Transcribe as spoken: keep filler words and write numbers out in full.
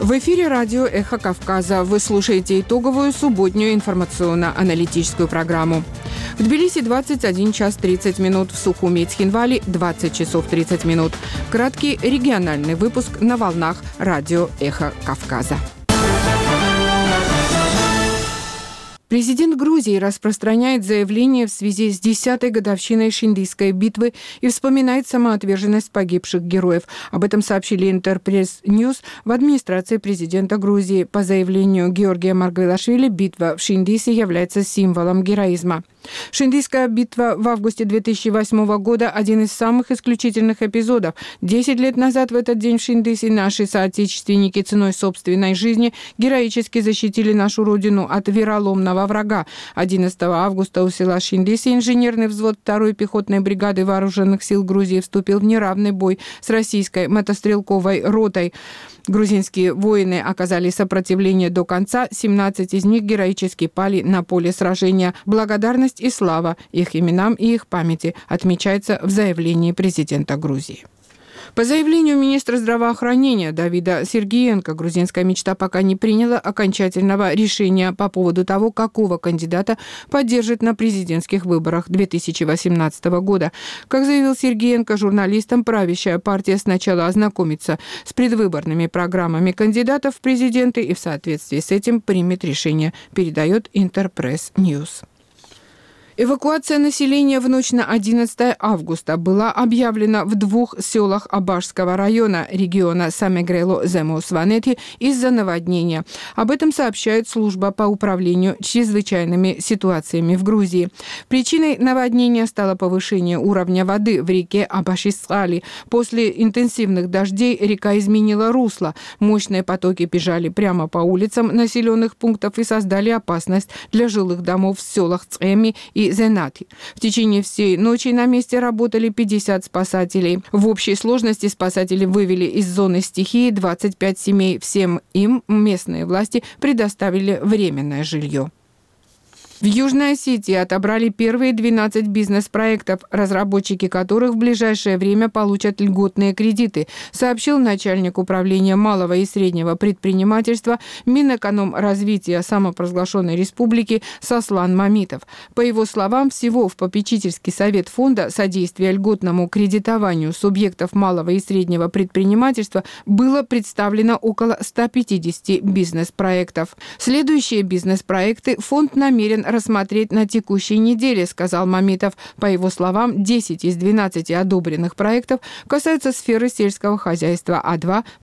В эфире радио «Эхо Кавказа». Вы слушаете итоговую субботнюю информационно-аналитическую программу. В Тбилиси двадцать один час тридцать минут, в Сухуми и Цхинвале двадцать часов тридцать минут. Краткий региональный выпуск на волнах радио «Эхо Кавказа». Президент Грузии распространяет заявление в связи с десятой годовщиной Шиндийской битвы и вспоминает самоотверженность погибших героев. Об этом сообщили Интерпресс Ньюс в администрации президента Грузии. По заявлению Георгия Маргвелашвили, битва в Шиндисе является символом героизма. Шиндийская битва в августе две тысячи восьмого года – один из самых исключительных эпизодов. Десять лет назад в этот день в Шиндисе наши соотечественники ценой собственной жизни героически защитили нашу родину от вероломного врага. одиннадцатого августа у села Шиндиси инженерный взвод второй пехотной бригады вооруженных сил Грузии вступил в неравный бой с российской мотострелковой ротой. Грузинские воины оказали сопротивление до конца, семнадцать из них героически пали на поле сражения. Благодарность и слава их именам и их памяти отмечается в заявлении президента Грузии. По заявлению министра здравоохранения Давида Сергиенко, грузинская мечта пока не приняла окончательного решения по поводу того, какого кандидата поддержит на президентских выборах две тысячи восемнадцатого года. Как заявил Сергиенко журналистам, правящая партия сначала ознакомится с предвыборными программами кандидатов в президенты и в соответствии с этим примет решение, передает Интерпресс Ньюс. Эвакуация населения в ночь на одиннадцатое августа была объявлена в двух селах Абашского района региона Самегрело-Земо-Сванети из-за наводнения. Об этом сообщает служба по управлению чрезвычайными ситуациями в Грузии. Причиной наводнения стало повышение уровня воды в реке Абашисхали. После интенсивных дождей река изменила русло. Мощные потоки бежали прямо по улицам населенных пунктов и создали опасность для жилых домов в селах Цеми и Зенати. В течение всей ночи на месте работали пятьдесят спасателей. В общей сложности спасатели вывели из зоны стихии двадцать пять семей. Всем им местные власти предоставили временное жилье. В Южной Осетии отобрали первые двенадцать бизнес-проектов, разработчики которых в ближайшее время получат льготные кредиты, сообщил начальник управления малого и среднего предпринимательства Минэкономразвития самопровозглашенной республики Сослан Мамитов. По его словам, всего в попечительский совет фонда содействия льготному кредитованию субъектов малого и среднего предпринимательства было представлено около ста пятидесяти бизнес-проектов. Следующие бизнес-проекты фонд намерен рассмотреть на текущей неделе, сказал Мамитов. По его словам, десять из двенадцати одобренных проектов касаются сферы сельского хозяйства, а два